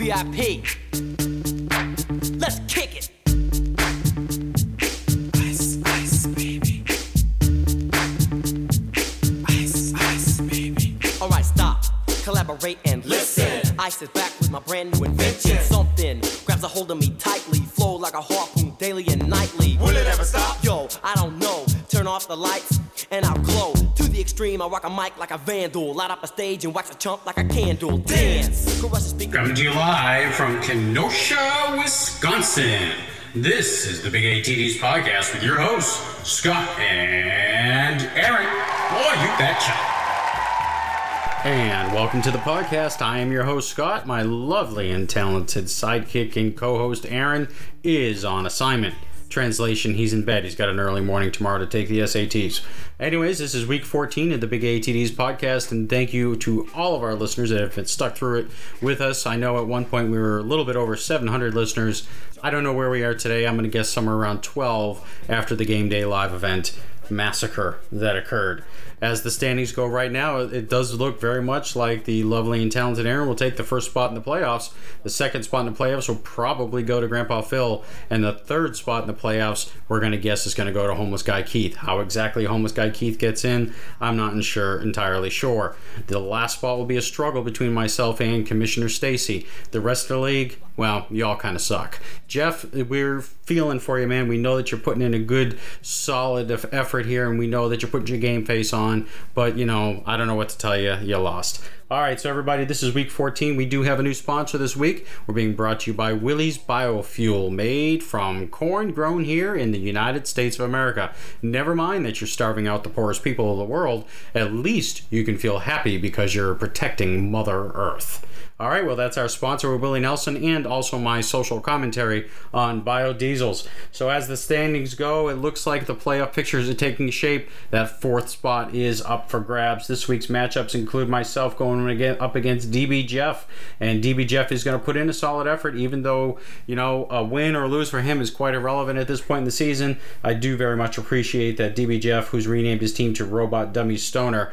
VIP. Let's kick it. Ice, ice, baby. Ice, ice, baby. Alright, stop, collaborate and listen. Ice is back with my brand new invention. Something grabs a hold of me tightly, flow like a harpoon daily and nightly. Will it ever stop? Yo, I don't know. Turn off the lights and I'll glow. To the extreme, I rock a mic like a vandal. Light up a stage and wax a chump like a candle. Dance. Crush the speaker. Coming to you live from Kenosha, Wisconsin. This is the Big ATDs podcast with your hosts, Scott and Aaron. Boy, you betcha. And welcome to the podcast. I am your host, Scott. My lovely and talented sidekick and co-host, Aaron, is on assignment. Translation, he's in bed. He's got an early morning tomorrow to take the SATs. Anyways, this is week 14 of the Big ATDs podcast, and thank you to all of our listeners that have stuck through it with us. I know at one point we were a little bit over 700 listeners. I don't know where we are today. I'm going to guess somewhere around 12 after the Game Day Live event massacre that occurred. As the standings go right now, it does look very much like the lovely and talented Aaron will take the first spot in the playoffs. The second spot in the playoffs will probably go to Grandpa Phil, and the third spot in the playoffs we're going to guess is going to go to Homeless Guy Keith. How exactly Homeless Guy Keith gets in, I'm not entirely sure. The last spot will be a struggle between myself and Commissioner Stacy. The rest of the league, well, y'all kind of suck. Jeff, we're feeling for you, man. We know that you're putting in a good, solid effort here, and we know that you're putting your game face on, but, you know, I don't know what to tell you. You lost. All right, so everybody, this is week 14. We do have a new sponsor this week. We're being brought to you by Willie's Biofuel, made from corn grown here in the United States of America. Never mind that you're starving out the poorest people of the world. At least you can feel happy because you're protecting Mother Earth. All right, well, that's our sponsor with Willie Nelson and also my social commentary on biodiesels. So as the standings go, it looks like the playoff pictures are taking shape. That fourth spot is up for grabs. This week's matchups include myself going up against DB Jeff, and DB Jeff is going to put in a solid effort, even though, you know, a win or lose for him is quite irrelevant at this point in the season. I do very much appreciate that DB Jeff, who's renamed his team to Robot Dummy Stoner,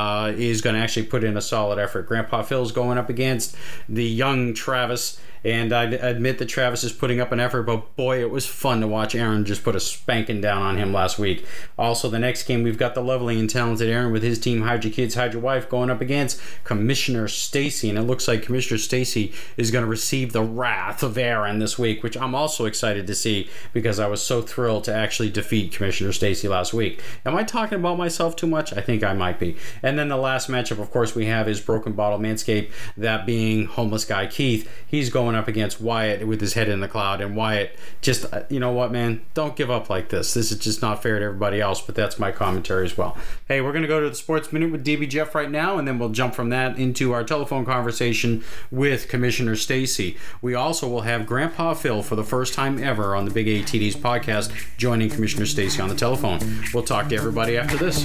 is going to actually put in a solid effort. Grandpa Phil's going up against the young Travis, and I admit that Travis is putting up an effort, but boy, it was fun to watch Aaron just put a spanking down on him last week. Also, the next game, we've got the lovely and talented Aaron with his team Hide Your Kids, Hide Your Wife going up against Commissioner Stacy, and it looks like Commissioner Stacy is going to receive the wrath of Aaron this week, which I'm also excited to see because I was so thrilled to actually defeat Commissioner Stacy last week. Am I talking about myself too much? I think I might be. And then the last matchup, of course, we have is Broken Bottle Manscaped, that being Homeless Guy Keith. He's going up against Wyatt with his head in the cloud, and Wyatt just, you know what, man, don't give up like this. This is just not fair to everybody else, but that's my commentary as well. Hey, we're going to go to the Sports Minute with DB Jeff right now, and then we'll jump from that into our telephone conversation with Commissioner Stacy. We also will have Grandpa Phil for the first time ever on the Big ATDs podcast joining Commissioner Stacy on the telephone. We'll talk to everybody after this.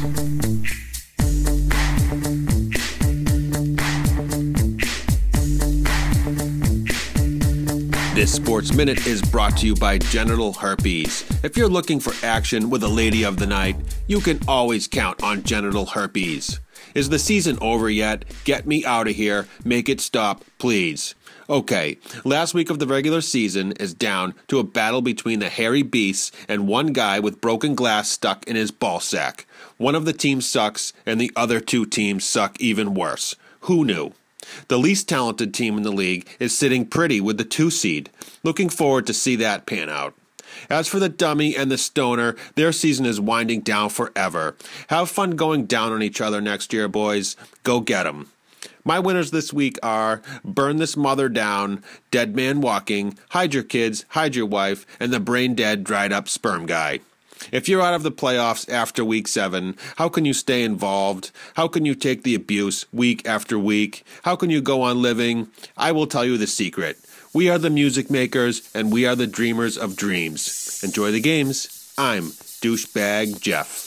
This Sports Minute is brought to you by Genital Herpes. If you're looking for action with a lady of the night, you can always count on Genital Herpes. Is the season over yet? Get me out of here. Make it stop, please. Okay, last week of the regular season is down to a battle between the hairy beasts and one guy with broken glass stuck in his ballsack. One of the teams sucks, and the other two teams suck even worse. Who knew? The least talented team in the league is sitting pretty with the 2 seed. Looking forward to see that pan out. As for the dummy and the stoner, their season is winding down forever. Have fun going down on each other next year, boys. Go get 'em. My winners this week are Burn This Mother Down, Dead Man Walking, Hide Your Kids, Hide Your Wife, and the Brain Dead Dried Up Sperm Guy. If you're out of the playoffs after week 7, how can you stay involved? How can you take the abuse week after week? How can you go on living? I will tell you the secret. We are the music makers, and we are the dreamers of dreams. Enjoy the games. I'm Douchebag Jeff.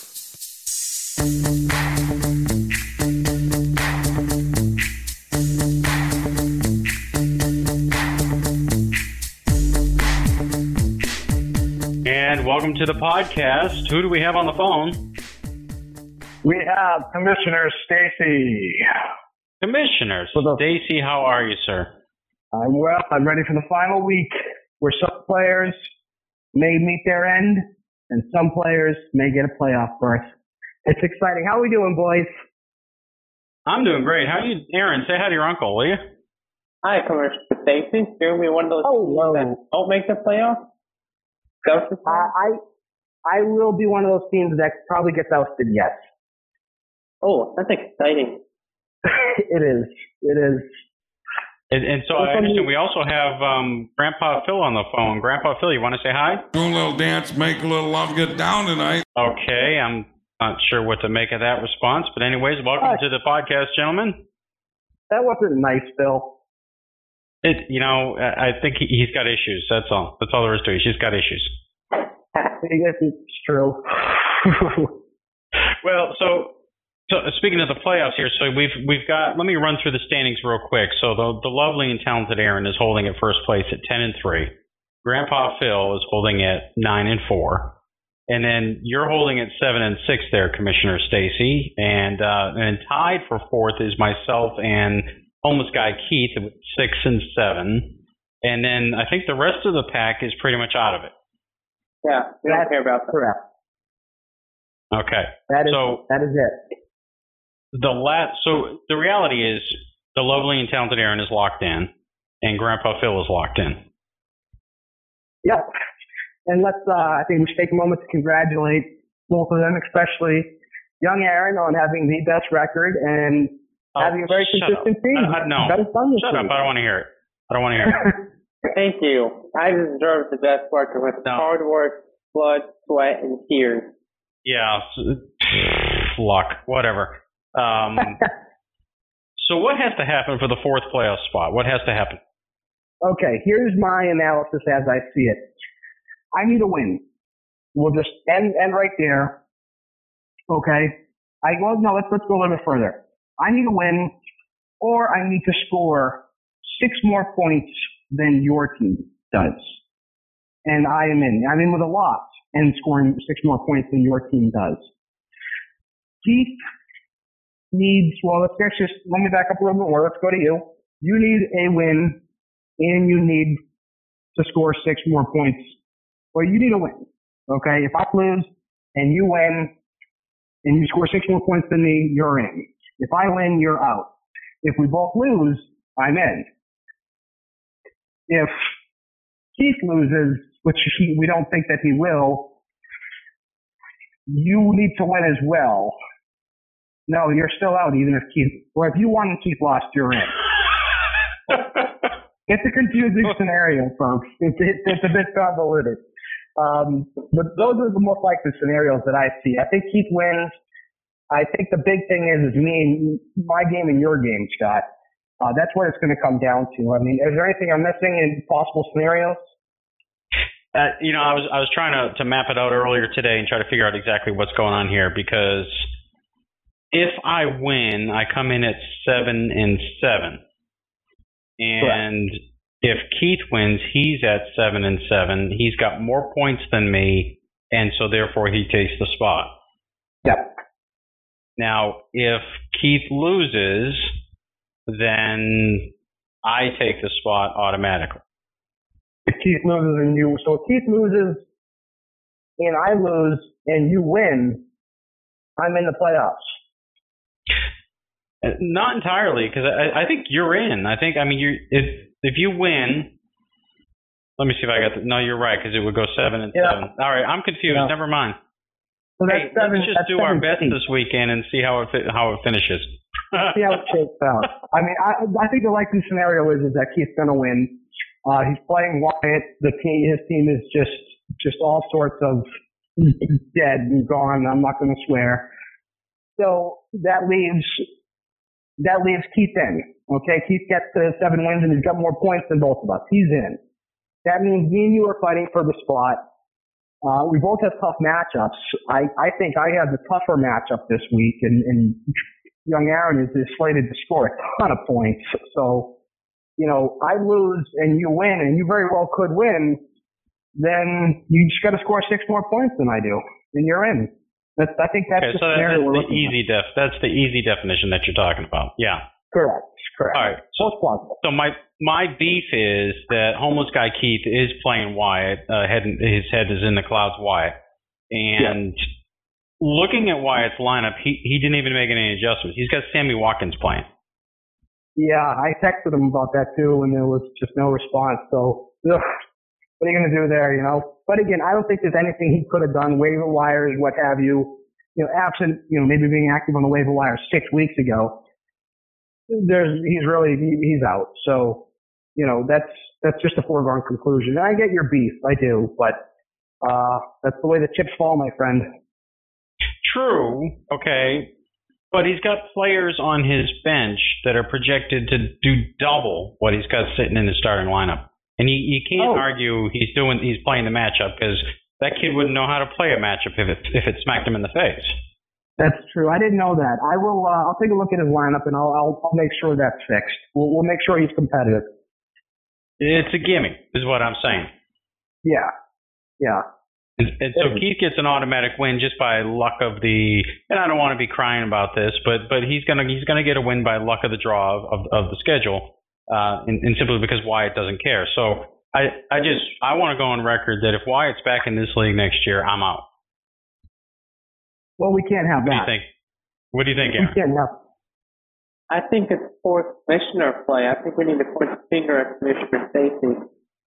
And welcome to the podcast. Who do we have on the phone? We have Commissioner Stacy. Commissioner Stacy, how are you, sir? I'm well. I'm ready for the final week where some players may meet their end and some players may get a playoff berth. It's exciting. How are we doing, boys? I'm doing great. How are you, Aaron? Say hi to your uncle, will you? Hi, Commissioner Stacy. You're going to be one of those teams that don't make the playoffs? I will be one of those teams that probably gets ousted, yes. Oh, that's exciting. It is. And so I understand we also have Grandpa Phil on the phone. Grandpa Phil, you want to say hi? Do a little dance, make a little love, get down tonight. Okay, I'm not sure what to make of that response, but anyways, welcome to the podcast, gentlemen. That wasn't nice, Phil. I think he's got issues. That's all. That's all there is to it. He's got issues. It's true. Well, so speaking of the playoffs here, so we've got. Let me run through the standings real quick. So the lovely and talented Aaron is holding at first place at 10-3. Grandpa Phil is holding at 9-4, and then you're holding at 7-6 there, Commissioner Stacy, and tied for fourth is myself and homeless guy Keith with 6-7, and then I think the rest of the pack is pretty much out of it. Yeah, we don't care about that. Correct. Okay. That is it. So the reality is the lovely and talented Aaron is locked in, and Grandpa Phil is locked in. Yep. And I think we should take a moment to congratulate both of them, especially young Aaron on having the best record and having a very consistent team. No. Shut up. I don't want to hear it. Thank you. I deserve the best record with hard work, blood, sweat, and tears. Yeah. Luck. Whatever. So what has to happen for the fourth playoff spot? What has to happen? Okay, here's my analysis as I see it. I need a win. We'll just end right there. Okay. Let's go a little bit further. I need a win, or I need to score 6 more points than your team does. And I am in. I'm in with a lot and scoring 6 more points than your team does. Keith needs, let me back up a little bit more. Let's go to you. You need a win, and you need to score 6 more points. Well, you need a win. Okay? If I lose and you win and you score 6 more points than me, you're in. If I win, you're out. If we both lose, I'm in. If Keith loses, which we don't think that he will, you need to win as well. No, you're still out even if Keith, or if you won and Keith lost, you're in. It's a confusing scenario, folks. It's a bit convoluted. But those are the most likely scenarios that I see. I think Keith wins. I think the big thing is my game and your game, Scott. That's what it's going to come down to. I mean, is there anything I'm missing in possible scenarios? I was trying to map it out earlier today and try to figure out exactly what's going on here, because if I win, I come in at 7-7. And correct. If Keith wins, he's at 7-7. He's got more points than me, and so therefore he takes the spot. Yep. Now, if Keith loses, then I take the spot automatically. If Keith loses so if Keith loses and I lose and you win, I'm in the playoffs. Not entirely, because I think you're in. If you win, let me see if I got no, you're right, because it would go 7-7. Yeah. All right, I'm confused. Yeah. Never mind. So let's just do our best this weekend and see how it finishes. See how it shakes out. I mean, I think the likely scenario is that Keith's going to win. He's playing Wyatt. His team is just all sorts of dead and gone. I'm not going to swear. So that leaves Keith in. Okay, Keith gets to 7 wins and he's got more points than both of us. He's in. That means me and you are fighting for the spot. We both have tough matchups. I think I have the tougher matchup this week, and young Aaron is slated to score a ton of points. So, I lose and you win, and you very well could win, then you just got to score 6 more points than I do, and you're in. I think that's the scenario we're looking at. That's the easy definition that you're talking about. Yeah. Correct. Correct. All right. Most plausible. So my beef is that homeless guy Keith is playing Wyatt. His head is in the clouds, Wyatt. And looking at Wyatt's lineup, he didn't even make any adjustments. He's got Sammy Watkins playing. Yeah, I texted him about that too, and there was just no response. So, ugh, what are you going to do there, you know? But again, I don't think there's anything he could have done, waiver wires, what have you. You know, absent, you know, maybe being active on the waiver wire 6 weeks ago, he's out. So, you know, that's just a foregone conclusion. And I get your beef, I do, but that's the way the chips fall, my friend. True, okay, but he's got players on his bench that are projected to do double what he's got sitting in his starting lineup, and you can't argue he's playing the matchup because that kid wouldn't know how to play a matchup if it smacked him in the face. That's true. I didn't know that. I will. I'll take a look at his lineup and I'll make sure that's fixed. We'll make sure he's competitive. It's a gimme, is what I'm saying. Yeah. And so Keith gets an automatic win just by luck of the. And I don't want to be crying about this, but he's gonna get a win by luck of the draw of the schedule, and simply because Wyatt doesn't care. So I want to go on record that if Wyatt's back in this league next year, I'm out. Well, we can't have that. What do you think, Aaron? We can't have. I think it's poor commissioner play. I think we need to point the finger at Commissioner Stacy.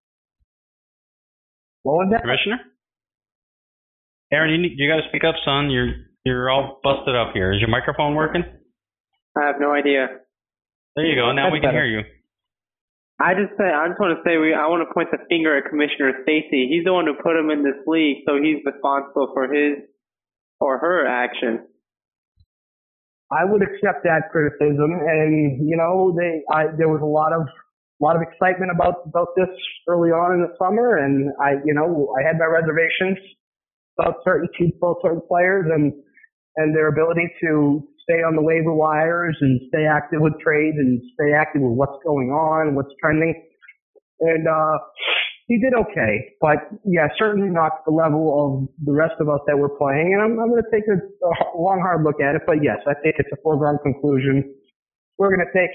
What was that? Commissioner? Aaron, you got to speak up, son. You're all busted up here. Is your microphone working? I have no idea. There you go. Now That's we can better. hear you. I want to say I want to point the finger at Commissioner Stacy. He's the one who put him in this league, so he's responsible for his or her action. I would accept that criticism, and you know, there was a lot of excitement about this early on in the summer, and I had my reservations about certain players and their ability to stay on the waiver wires and stay active with trades and stay active with what's going on, what's trending, and he did okay, but yeah, certainly not the level of the rest of us that were playing. And I'm going to take a long, hard look at it. But yes, I think it's a foregone conclusion. We're going to take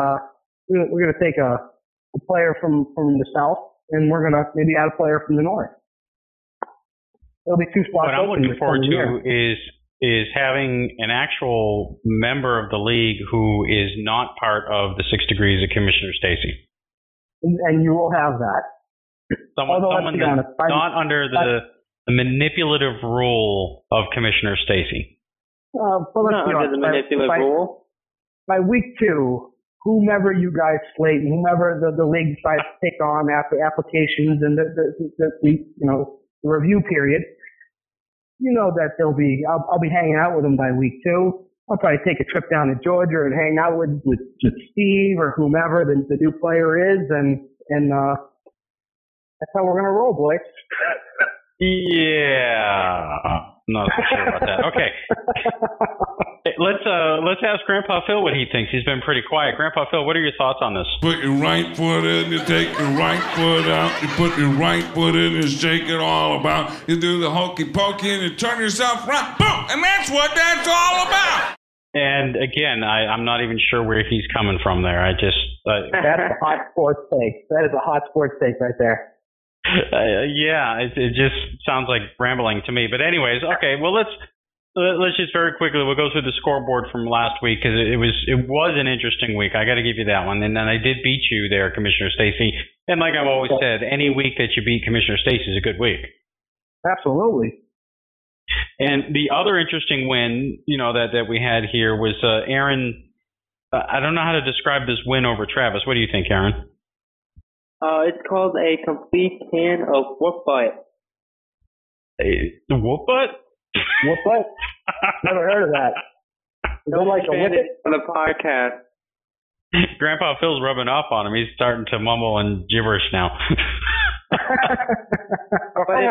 a player from the south, and we're going to maybe add a player from the north. There'll be 2 spots. What I'm looking forward to is having an actual member of the league who is not part of the 6 degrees of Commissioner Stacy. And you will have that. Someone that's not under the manipulative rule of Commissioner Stacy. Not under the manipulative rule. By week 2, whomever you guys slate, whomever the league decides to take on after applications and the review period, you know that I'll be hanging out with them by week 2. I'll probably take a trip down to Georgia and hang out with Steve or whomever the new player is, and that's how we're gonna roll, boys. Yeah, not so sure about that. Okay, let's ask Grandpa Phil what he thinks. He's been pretty quiet. Grandpa Phil, what are your thoughts on this? Put your right foot in, you take your right foot out, you put your right foot in and shake it all about. You do the hokey pokey and you turn yourself right, boom, and that's what that's all about. And again, I'm not even sure where he's coming from there. That's a hot sports take. That is a hot sports take right there. Yeah, it just sounds like rambling to me. But anyways, okay. Well, let's just very quickly we'll go through the scoreboard from last week because it was an interesting week. I got to give you that one. And then I did beat you there, Commissioner Stacy. And like I've always said, any week that you beat Commissioner Stacy is a good week. Absolutely. And the other interesting win, that we had here was Aaron. I don't know how to describe this win over Travis. What do you think, Aaron? It's called a complete can of whoop butt. Whoop butt? Whoop butt? Never heard of that. Is it like a whippet? On the podcast. Grandpa Phil's rubbing off on him. He's starting to mumble and gibberish now. But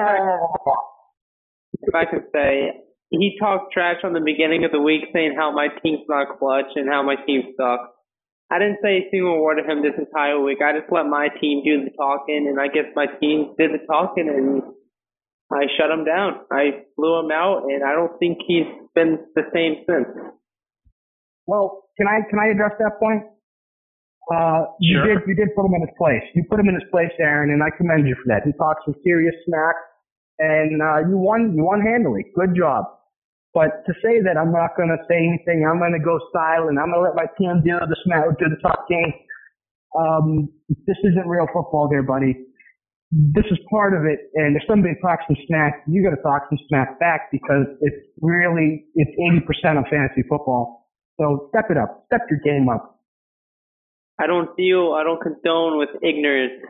if I could say, he talked trash on the beginning of the week saying how my team's not clutch and how my team sucks. I didn't say a single word to him this entire week. I just let my team do the talking, and I guess my team did the talking, and I shut him down. I blew him out, and I don't think he's been the same since. Well, can I address that point? You did put him in his place. You put him in his place, Aaron, and I commend you for that. He talked some serious smack, and you won handily. Good job. But to say that I'm not going to say anything, I'm going to go silent, I'm going to let my team do the talking. This isn't real football there, buddy. This is part of it, and if somebody talks some smack, you got to talk some smack back because it's 80% of fantasy football. So step it up, step your game up. I don't condone with ignorance.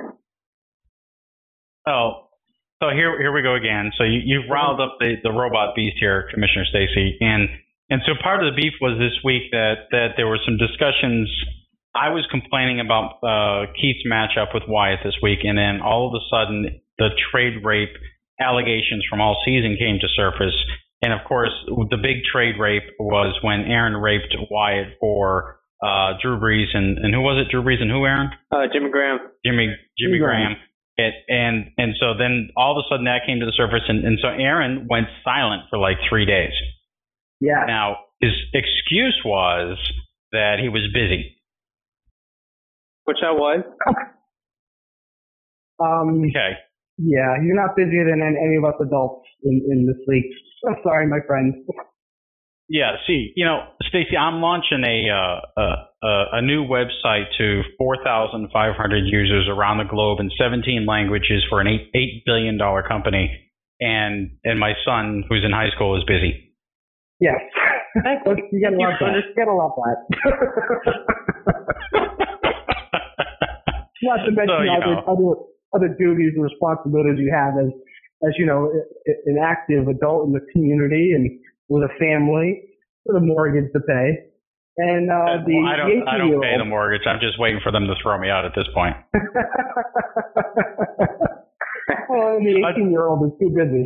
Oh, so here we go again. So you've riled up the robot beast here, Commissioner Stacy, and so part of the beef was this week that there were some discussions. I was complaining about Keith's matchup with Wyatt this week, and then all of a sudden the trade rape allegations from all season came to surface. And of course, the big trade rape was when Aaron raped Wyatt for Drew Brees and who was it? Drew Brees and who, Aaron? Jimmy Graham. Jimmy Graham. And so then all of a sudden that came to the surface, and so Aaron went silent for like 3 days. Yeah. Now his excuse was that he was busy. Which I was. Okay. Yeah, you're not busier than any of us adults in this league. I'm sorry, my friend. Yeah, see, Stacy, I'm launching a new website to 4,500 users around the globe in 17 languages for an $8 billion company, and my son, who's in high school, is busy. Yes. You gotta love that. You gotta love that. Not to mention other duties and responsibilities you have as an active adult in the community and with a family, with a mortgage to pay. And I don't pay the mortgage. I'm just waiting for them to throw me out at this point. Well, the 18-year-old is too busy.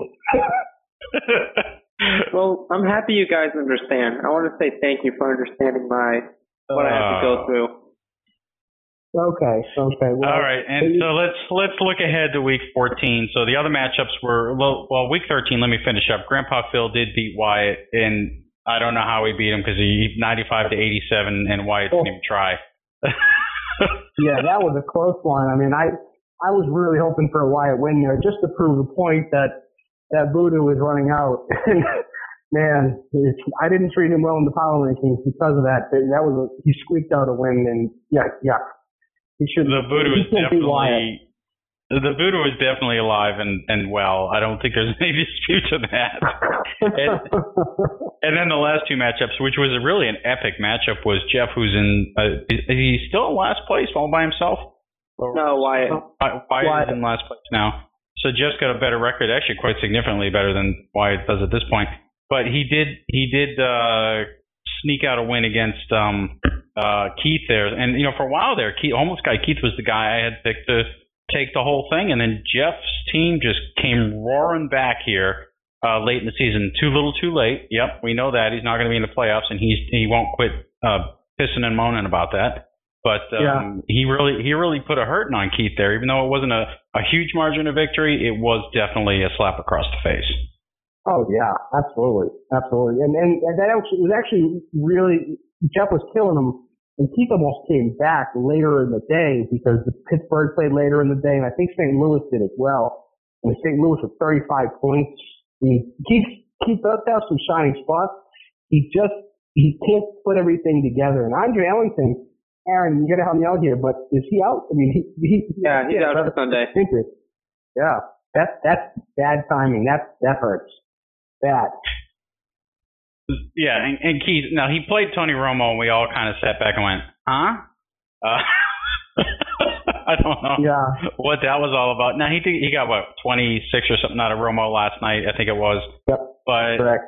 Well, I'm happy you guys understand. I want to say thank you for understanding what I have to go through. Okay. Well, all right, and so let's look ahead to Week 14. So the other matchups were Week 13. Let me finish up. Grandpa Phil did beat Wyatt, and I don't know how he beat him because he 95-87, and Wyatt didn't even try. Yeah, that was a close one. I mean, I was really hoping for a Wyatt win there just to prove the point that voodoo is running out. Man, I didn't treat him well in the power rankings because of that. He squeaked out a win, and yeah. The voodoo is definitely alive and well. I don't think there's any dispute to that. and then the last two matchups, which was really an epic matchup, was Jeff, who's in. Is he still in last place all by himself? No, Wyatt. Wyatt is in last place now. So Jeff's got a better record, actually quite significantly better than Wyatt does at this point. But he did sneak out a win against Keith there, and for a while there, Keith was the guy I had picked to take the whole thing, and then Jeff's team just came roaring back here late in the season. Too little, too late. Yep, we know that he's not going to be in the playoffs, and he won't quit pissing and moaning about that. But he really put a hurting on Keith there, even though it wasn't a huge margin of victory. It was definitely a slap across the face. Oh yeah, absolutely, and that was actually really, Jeff was killing him, and Keith almost came back later in the day because Pittsburgh played later in the day, and I think St. Louis did as well. And St. Louis with 35 points. Keith does have some shining spots. He can't put everything together. And Andre Ellington, Aaron, you got to help me out here, but is he out? I mean, he's out on Sunday. Yeah, that's bad timing. That hurts. Bad. Yeah, and Keith, now he played Tony Romo, and we all kind of sat back and went, huh? I don't know what that was all about. Now, he got, 26 or something out of Romo last night, I think it was. Yep, but correct.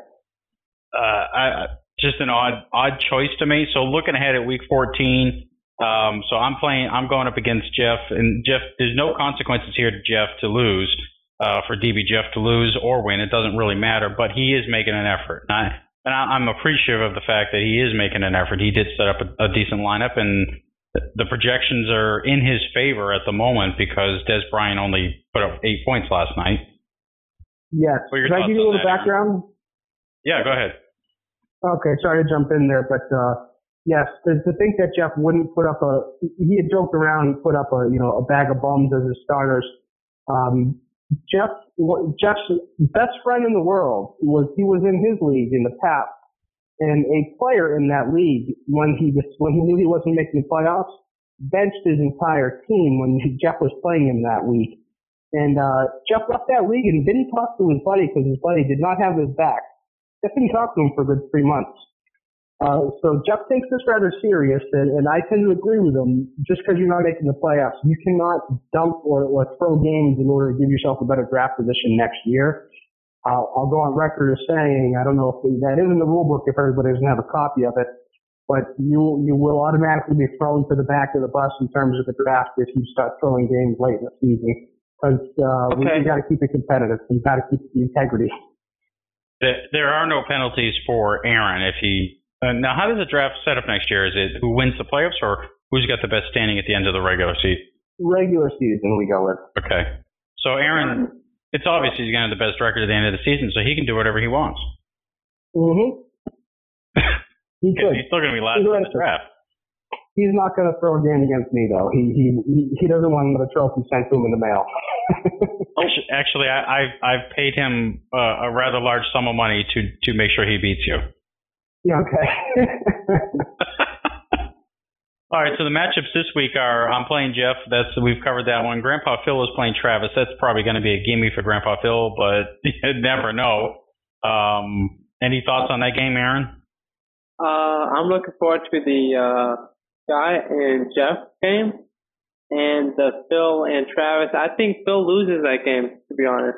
Just an odd choice to me. So looking ahead at Week 14, so I'm going up against Jeff, and Jeff, there's no consequences here to Jeff to lose. For DB Jeff to lose or win, it doesn't really matter, but he is making an effort. And I'm appreciative of the fact that he is making an effort. He did set up a decent lineup, and the projections are in his favor at the moment because Des Bryant only put up 8 points last night. Yes. Can I give you a little background? Yeah, go ahead. Okay, sorry to jump in there, but Yes, to think that Jeff wouldn't put up he had joked around and put up a bag of bums as his starters. Jeff's best friend in the world was in his league in the past, and a player in that league when he knew he wasn't making the playoffs benched his entire team when Jeff was playing him that week. And Jeff left that league and didn't talk to his buddy because his buddy did not have his back. Jeff didn't talk to him for a good 3 months. So Jeff takes this rather serious, and I tend to agree with him. Just because you're not making the playoffs, you cannot dump or throw games in order to give yourself a better draft position next year. I'll go on record as saying, I don't know if that is in the rule book if everybody doesn't have a copy of it, but you will automatically be thrown to the back of the bus in terms of the draft if you start throwing games late in the season. Because we got to keep it competitive. We've got to keep the integrity. There are no penalties for Aaron if he. Now, how does the draft set up next year? Is it who wins the playoffs or who's got the best standing at the end of the regular season? Regular season we go with. Okay. So Aaron, it's obvious he's going to have the best record at the end of the season, so he can do whatever he wants. Mm-hmm. He's still going to be last in the draft. He's not going to throw a game against me, though. He doesn't want another trophy sent to him in the mail. Actually, I've paid him a rather large sum of money to make sure he beats you. Yeah, okay. All right, so the matchups this week are I'm playing Jeff. We've covered that one. Grandpa Phil is playing Travis. That's probably going to be a gimme for Grandpa Phil, but you'd never know. Any thoughts on that game, Aaron? I'm looking forward to the Guy and Jeff game, and the Phil and Travis. I think Phil loses that game, to be honest.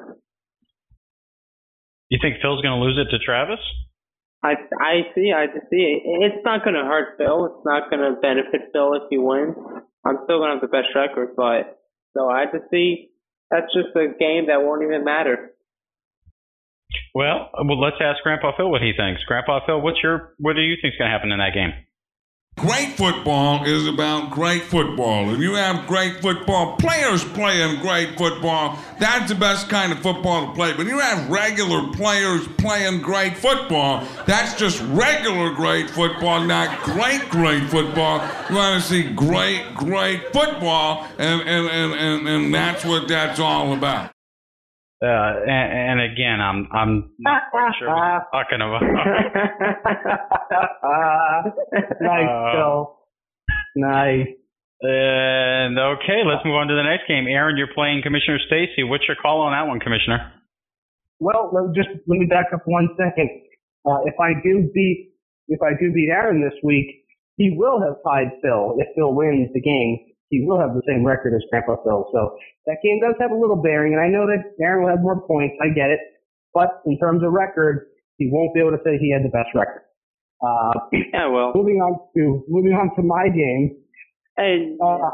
You think Phil's going to lose it to Travis? I see. It's not going to hurt Phil. It's not going to benefit Phil if he wins. I'm still going to have the best record, but so I just see that's just a game that won't even matter. Well, let's ask Grandpa Phil what he thinks. Grandpa Phil, what do you think is going to happen in that game? Great football is about great football. If you have great football, players playing great football, that's the best kind of football to play. But you have regular players playing great football, that's just regular great football, not great football. You want to see great football, and that's what that's all about. And again, I'm not quite sure what you're talking about. Nice, Phil. Nice. And okay, let's move on to the next game. Aaron, you're playing Commissioner Stacy. What's your call on that one, Commissioner? Well, let me back up 1 second. If I do beat Aaron this week, he will have tied Phil. If Phil wins the game, he will have the same record as Grandpa Phil. So that game does have a little bearing, and I know that Aaron will have more points. I get it. But in terms of record, he won't be able to say he had the best record. Yeah, well. Moving on to my game. Hey.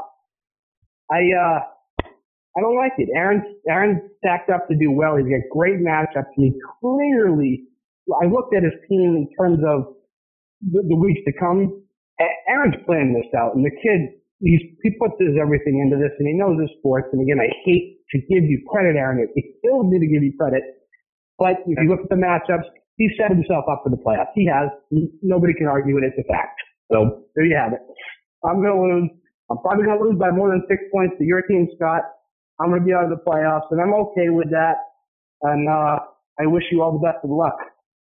I don't like it. Aaron's stacked up to do well. He's got great matchups. And he clearly, I looked at his team in terms of the weeks to come. Aaron's planning this out, and the kid, he puts his everything into this, and he knows his sports. And again, I hate to give you credit, Aaron. It kills me to give you credit. But if you look at the matchups, he set himself up for the playoffs. He has. Nobody can argue it. It's a fact. So there you have it. I'm going to lose. I'm probably going to lose by more than 6 points to your team, Scott. I'm going to be out of the playoffs, and I'm okay with that. And I wish you all the best of luck.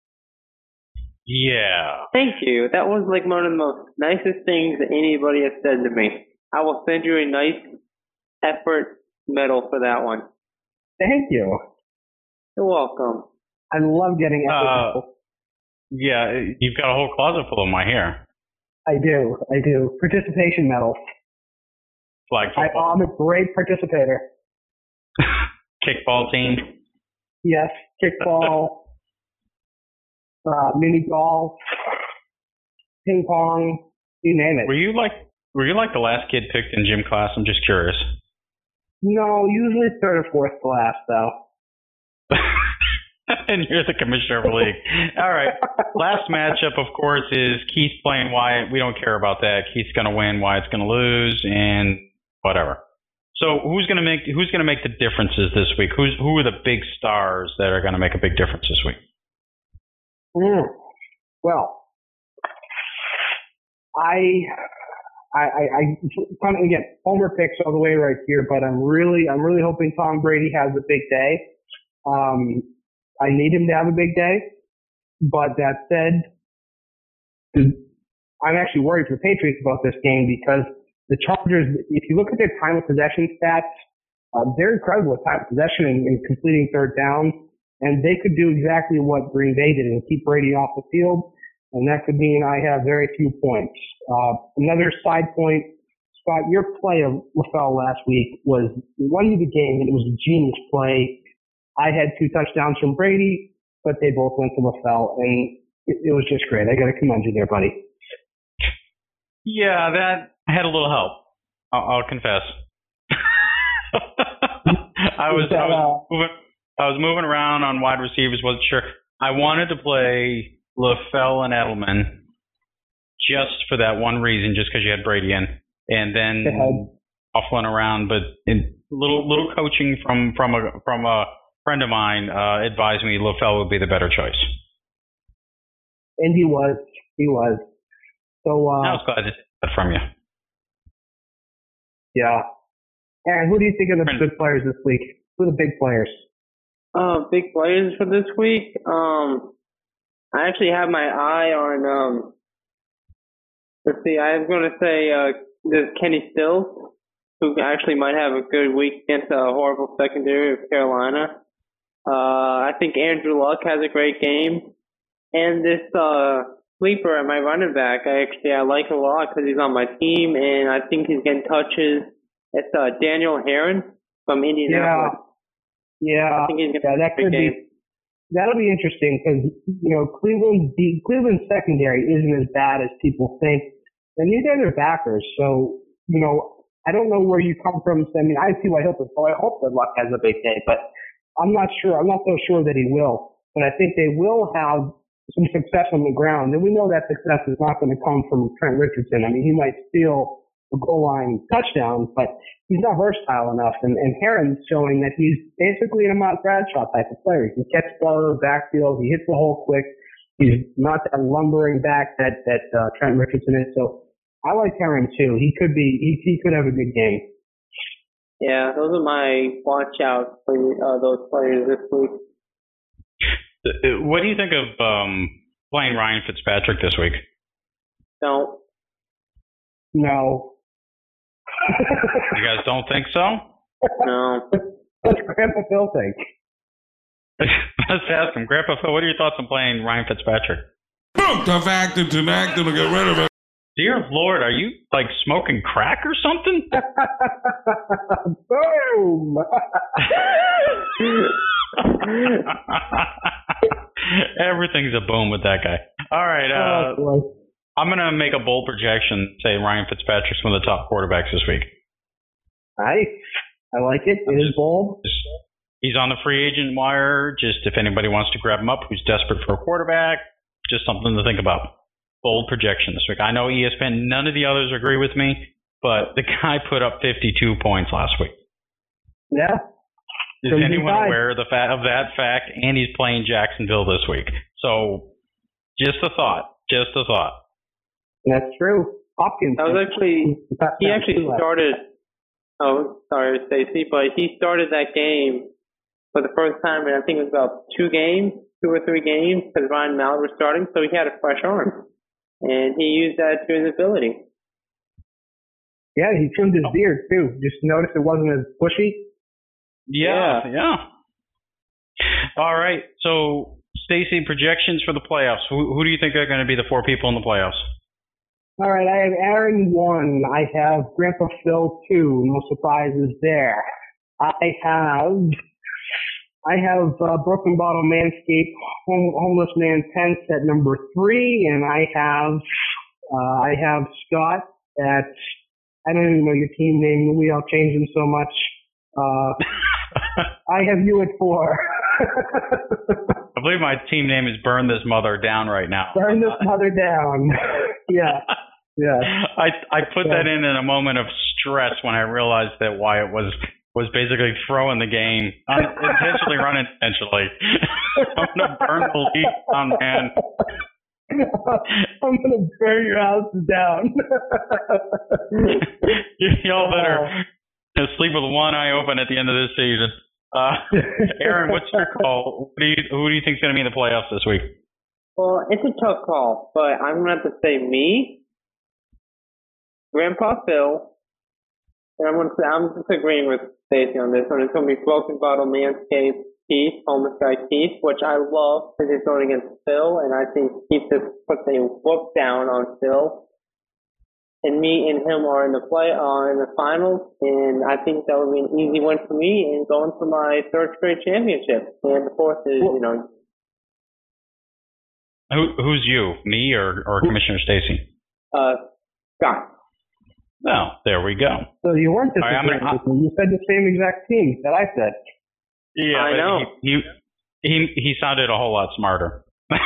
Yeah. Thank you. That was like one of the most nicest things that anybody has said to me. I will send you a nice effort medal for that one. Thank you. You're welcome. I love getting effort medals. Yeah, you've got a whole closet full of my hair. I do. Participation medals. Flag football. I'm a great participator. Kickball team. Yes, kickball. Mini golf, ping pong, you name it. Were you like the last kid picked in gym class? I'm just curious. No, usually third or fourth class though. And you're the commissioner of the league. All right. Last matchup, of course, is Keith playing Wyatt. We don't care about that. Keith's going to win. Wyatt's going to lose, and whatever. So who's going to make the differences this week? Who are the big stars that are going to make a big difference this week? Well, again, homer picks all the way right here, but I'm really hoping Tom Brady has a big day. I need him to have a big day, but that said, I'm actually worried for the Patriots about this game because the Chargers, if you look at their time of possession stats, they're incredible with time of possession and completing third down, and they could do exactly what Green Bay did and keep Brady off the field. And that could mean I have very few points. Another side point, Scott, your play of LaFell last week was won you the game, and it was a genius play. I had 2 touchdowns from Brady, but they both went to LaFell, and it was just great. I got to commend you there, buddy. Yeah, that had a little help. I'll confess. I was moving around on wide receivers, wasn't sure. I wanted to play LaFell and Edelman just for that one reason, just because you had Brady in, and then shuffling around. But little coaching from a friend of mine advised me LaFell would be the better choice. And he was. So I was glad to see that from you. Yeah. Aaron, who do you think are the good players this week? Who are the big players? Big players for this week. I actually have my eye on, let's see, I was going to say there's Kenny Stills, who actually might have a good week against a horrible secondary of Carolina. I think Andrew Luck has a great game. And this sleeper at my running back, I like a lot because he's on my team, and I think he's getting touches. It's Daniel Heron from Indianapolis. Yeah, I think he's going to that could be. That'll be interesting because, Cleveland's secondary isn't as bad as people think. And neither are their backers. So, I don't know where you come from. I mean, I see why Hilton. So I hope that Luck has a big day, but I'm not sure. I'm not so sure that he will. But I think they will have some success on the ground. And we know that success is not going to come from Trent Richardson. I mean, he might steal a goal line touchdown, but he's not versatile enough. And Heron's showing that he's basically an Ahmad Bradshaw type of player. He can catch the ball in the backfield. He hits the hole quick. He's not that lumbering back that Trent Richardson is. So I like Heron too. He could have a good game. Yeah, those are my watch outs for those players this week. What do you think of playing Ryan Fitzpatrick this week? No. You guys don't think so? No. What's Grandpa Phil think? Let's ask him. Grandpa Phil, what are your thoughts on playing Ryan Fitzpatrick? Tough acting to get rid of it. Dear Lord, are you like smoking crack or something? Boom! Everything's a boom with that guy. All right. I'm going to make a bold projection, say Ryan Fitzpatrick's one of the top quarterbacks this week. Nice. I like it. It is bold. He's on the free agent wire. Just if anybody wants to grab him up who's desperate for a quarterback, just something to think about. Bold projection this week. I know ESPN, none of the others agree with me, but the guy put up 52 points last week. Yeah. Is anyone aware of that fact? And he's playing Jacksonville this week. So just a thought. That's true. Hopkins. He actually started. Oh, sorry, Stacey, but he started that game for the first time in I think it was about 2 or 3 games, because Ryan Mallett was starting, so he had a fresh arm, and he used that to his ability. Yeah, he trimmed his beard too. Just notice it wasn't as bushy. Yeah. All right, so Stacey, projections for the playoffs. Who do you think are going to be the 4 people in the playoffs? All right, I have Aaron 1. I have Grandpa Phil 2. No surprises there. I have Broken Bottle Manscaped Homeless Man Pence at number 3, and I have Scott at, I don't even know your team name. We all change them so much. I have you at 4. I believe my team name is Burn This Mother Down right now. Burn This Mother Down. Yeah. I put that in a moment of stress when I realized that Wyatt was basically throwing the game, unintentionally, unintentionally. I'm going to burn the lead down, man. I'm gonna burn your house down. Y'all better sleep with one eye open at the end of this season. Aaron, what's your call? Who do you think is going to be in the playoffs this week? Well, it's a tough call, but I'm going to have to say me, Grandpa Phil, and I'm just agreeing with Stacey on this one. It's going to be Broken Bottle Manscaped Keith, homeless guy Keith, which I love because he's going against Phil, and I think Keith just puts a whoop down on Phil. And me and him are in the finals, and I think that would be an easy win for me and going for my third straight championship. And the fourth is, Who's you? Me or Commissioner Stacey? Scott. Oh, there we go. So you weren't disagreeing with me. You said the same exact team that I said. Yeah, I know. He sounded a whole lot smarter.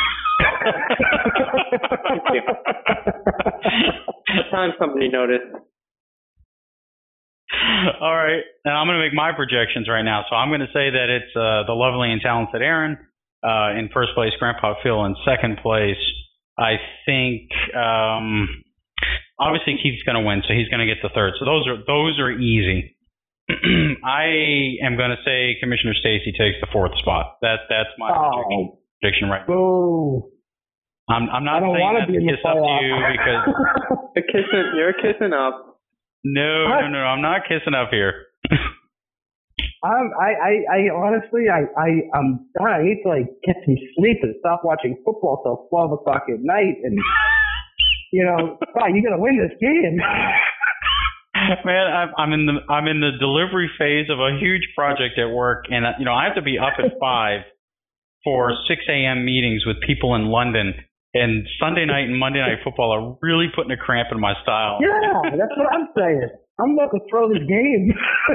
Time somebody noticed. All right, and I'm going to make my projections right now. So I'm going to say that it's the lovely and talented Aaron in first place, Grandpa Phil in second place. I think obviously Keith's going to win, so he's going to get the third. So those are easy. I am going to say Commissioner Stacey takes the fourth spot. That's my prediction right now. Boo. I'm not saying that to kiss up to you because you're kissing up. No, I'm not kissing up here. I honestly, I'm done. I need to get some sleep and stop watching football till 12 o'clock at night. And God, you're gonna win this game. Man, I'm in the delivery phase of a huge project at work, and I have to be up at 5 for 6 a.m. meetings with people in London. And Sunday night and Monday night football are really putting a cramp in my style. Yeah, that's what I'm saying. I'm about to throw this game.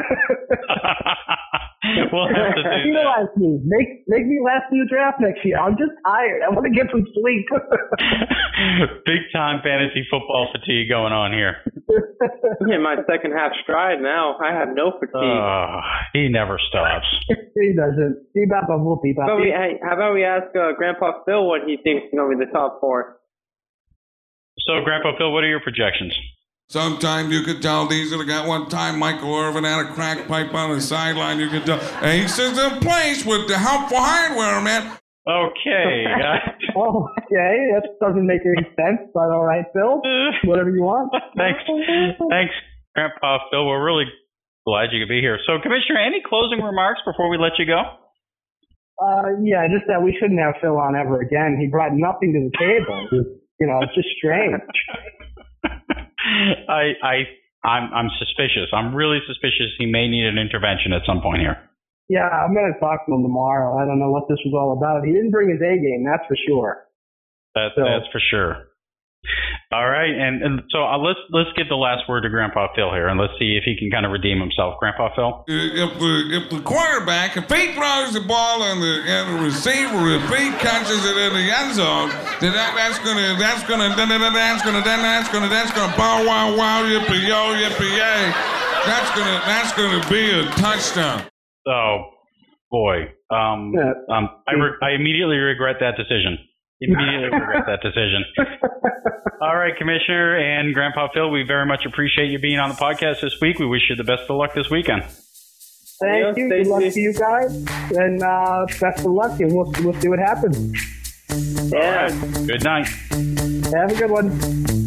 We'll have to do Penalize me. Make me last in the draft next year. I'm just tired. I want to get some sleep. Big time fantasy football fatigue going on here. I'm in my second half stride now. I have no fatigue. He never stops. He doesn't. How about we ask Grandpa Phil what he thinks is going to be the top 4? So, Grandpa Phil, what are your projections? Sometimes you could tell these are got one time Michael Irvin had a crack pipe on the sideline. You could tell. And he says in place with the helpful hardware, man. Okay. Okay, that doesn't make any sense, but all right, Phil. Whatever you want. Thanks, Grandpa Phil. We're really glad you could be here. So, Commissioner, any closing remarks before we let you go? Yeah, just that we shouldn't have Phil on ever again. He brought nothing to the table. It's just strange. I'm suspicious. I'm really suspicious he may need an intervention at some point here. Yeah, I'm going to talk to him tomorrow. I don't know what this was all about. He didn't bring his A game, that's for sure. That's for sure. All right, and so let's give the last word to Grandpa Phil here, and let's see if he can kind of redeem himself. Grandpa Phil? If the quarterback, if he throws the ball and the receiver, if he catches it in the end zone, then that's gonna bow wow wow yippee yo yippee yay. That's gonna be a touchdown. Oh boy, I immediately regret that decision. All right, Commissioner and Grandpa Phil, we very much appreciate you being on the podcast this week. We wish you the best of luck this weekend. Thank you. Good luck to you guys, and best of luck, and we'll see what happens. Yeah. Right. Good night. Have a good one.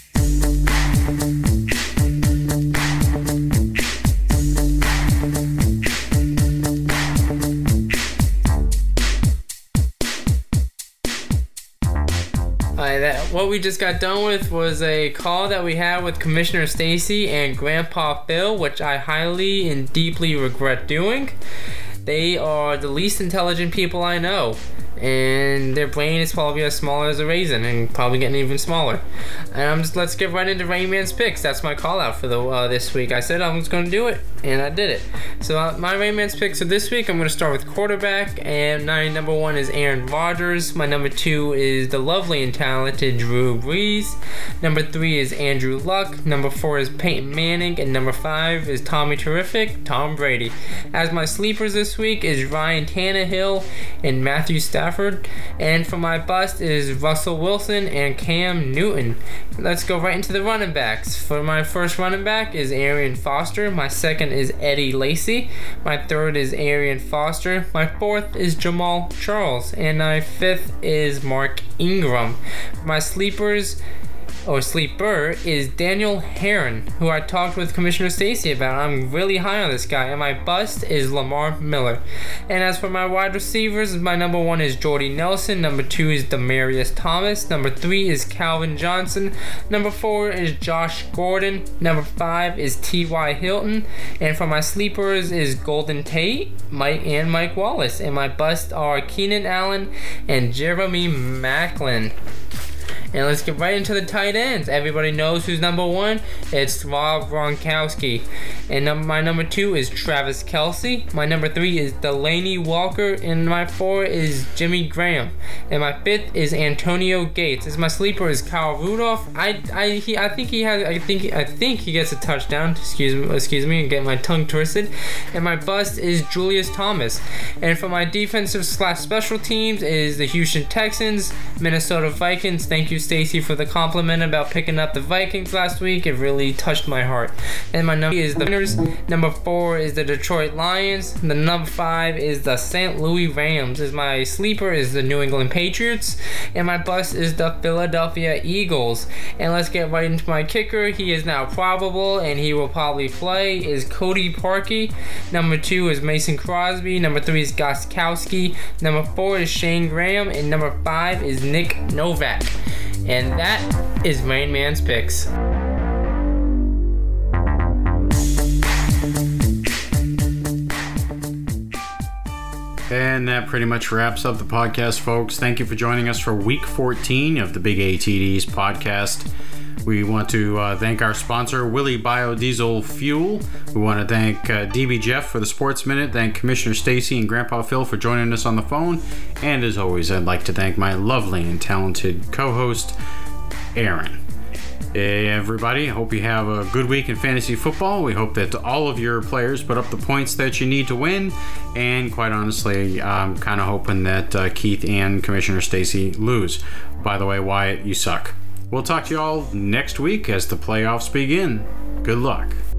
What we just got done with was a call that we had with Commissioner Stacey and Grandpa Phil, which I highly and deeply regret doing. They are the least intelligent people I know, and their brain is probably as small as a raisin and probably getting even smaller. And let's get right into Rain Man's picks. That's my call out for this week. I said I was going to do it, and I did it. So my Rain Man's picks for this week, I'm going to start with quarterback, and my number 1 is Aaron Rodgers. My number 2 is the lovely and talented Drew Brees. Number 3 is Andrew Luck. Number 4 is Peyton Manning, and number 5 is Tommy Terrific, Tom Brady. As my sleepers this week is Ryan Tannehill and Matthew Stafford. Stafford. And for my bust is Russell Wilson and Cam Newton. Let's go right into the running backs. For my first running back is Arian Foster. My second is Eddie Lacy. My third is Arian Foster. My fourth is Jamal Charles. And my fifth is Mark Ingram. My sleeper is Daniel Herron, who I talked with Commissioner Stacy about. I'm really high on this guy. And my bust is Lamar Miller. And as for my wide receivers, my number 1 is Jordy Nelson. Number 2 is Demaryius Thomas. Number 3 is Calvin Johnson. Number 4 is Josh Gordon. Number 5 is T.Y. Hilton. And for my sleepers is Golden Tate, Mike Wallace. And my bust are Keenan Allen and Jeremy Maclin. And let's get right into the tight ends. Everybody knows who's number 1. It's Rob Gronkowski. And my number 2 is Travis Kelce. My number 3 is Delaney Walker. And my 4 is Jimmy Graham. And my 5th is Antonio Gates. As my sleeper is Kyle Rudolph. I think he gets a touchdown. Excuse me, and get my tongue twisted. And my bust is Julius Thomas. And for my defensive / special teams is the Houston Texans, Minnesota Vikings. Thank you, Stacy, for the compliment about picking up the Vikings last week. It really touched my heart. And my number is the Winners. Number 4 is the Detroit Lions. The number 5 is the St. Louis Rams. As my sleeper is the New England Patriots. And my bust is the Philadelphia Eagles. And let's get right into my kicker. He is now probable and he will probably play is Cody Parkey. Number 2 is Mason Crosby. Number 3 is Gostkowski. Number 4 is Shane Graham. And number 5 is Nick Novak. And that is Rain Man's picks. And that pretty much wraps up the podcast, folks. Thank you for joining us for week 14 of the Big ATDs podcast. We want to thank our sponsor, Willie Biodiesel Fuel. We want to thank DB Jeff for the Sports Minute. Thank Commissioner Stacy and Grandpa Phil for joining us on the phone. And as always, I'd like to thank my lovely and talented co-host, Aaron. Hey everybody, hope you have a good week in fantasy football. We hope that all of your players put up the points that you need to win. And quite honestly, I'm kind of hoping that Keith and Commissioner Stacy lose. By the way, Wyatt, you suck. We'll talk to you all next week as the playoffs begin. Good luck.